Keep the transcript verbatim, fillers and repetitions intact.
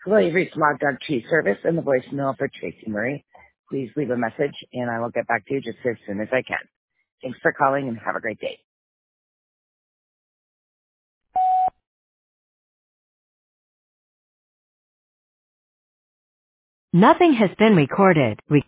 Hello, you've reached Log Dog Cheese Service and the voicemail for Tracy Murray. Please leave a message and I will get back to you just as soon as I can. Thanks for calling and have a great day. Nothing has been recorded. Re-